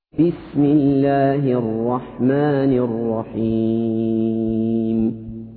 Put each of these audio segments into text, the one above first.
بسم الله الرحمن الرحيم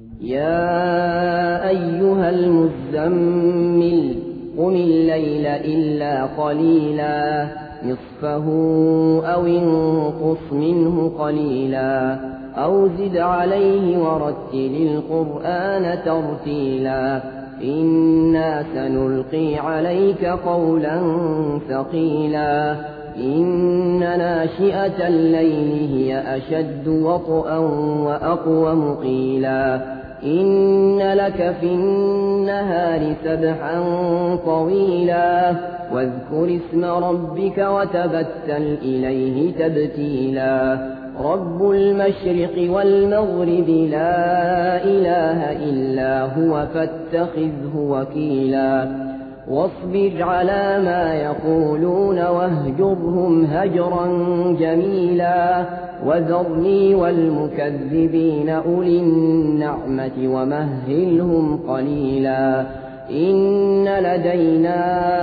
يا أيها المزمل قم الليل إلا قليلا نصفه أو انقص منه قليلا أو زد عليه ورتل القرآن ترتيلا إنا سنلقي عليك قولا ثقيلا إن ناشئة الليل هي أشد وطئا وأقوم قيلا إن لك في النهار سبحا طويلا واذكر اسم ربك وتبتل إليه تبتيلا رب المشرق والمغرب لا إله إلا هو فاتخذه وكيلا واصبر على ما يقولون واهجرهم هجرا جميلا وذرني والمكذبين أولي النعمة ومهلهم قليلا إن لدينا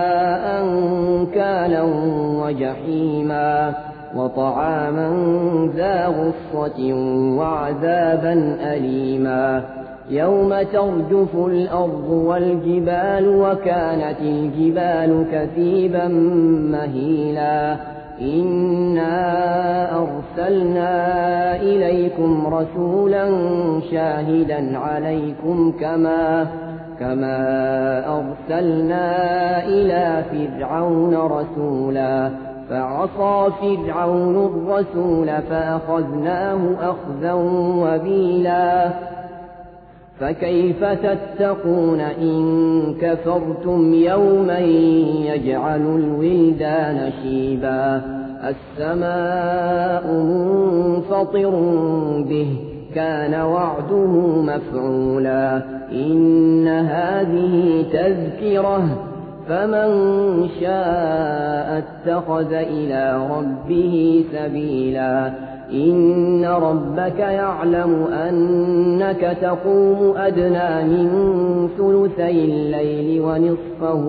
أنكالا وجحيما وطعاما ذا غصة وعذابا أليما يوم ترجف الأرض والجبال وكانت الجبال كثيبا مهيلا إنا أرسلنا إليكم رسولا شاهدا عليكم كما أرسلنا إلى فرعون رسولا فعصى فرعون الرسول فأخذناه أخذا وبيلا فكيف تتقون إن كفرتم يوما يجعل الولدان شيبا السماء منفطر به كان وعده مفعولا إن هذه تذكرة فمن شاء اتخذ إلى ربه سبيلا إن ربك يعلم أنك تقوم أدنى من ثلثي الليل ونصفه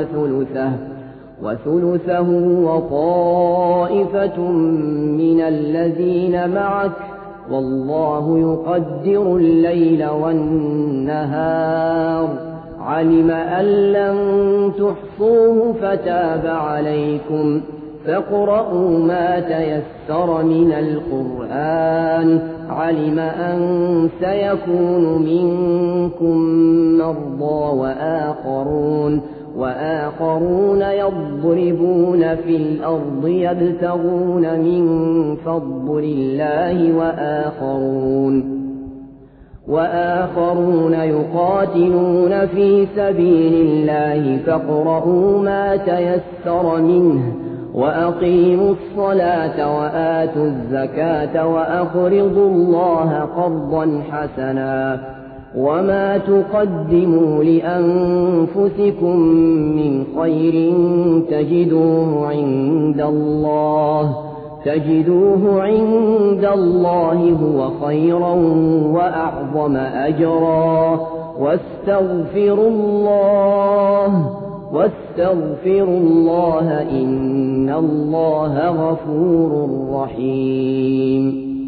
وثلثه وطائفة من الذين معك والله يقدر الليل والنهار علم أن لن تحصوه فتاب عليكم فاقرؤوا ما تيسر من القرآن علم أن سيكون منكم مرضى وآخرون يضربون في الأرض يبتغون من فضل الله وآخرون يقاتلون في سبيل الله فاقرؤوا ما تيسر منه وأقيموا الصلاة وآتوا الزكاة وأقرضوا الله قرضا حسنا وما تقدموا لأنفسكم من خير تجدوه عند الله هو خيرا وأعظم أجرا واستغفروا الله إن الله غفور رحيم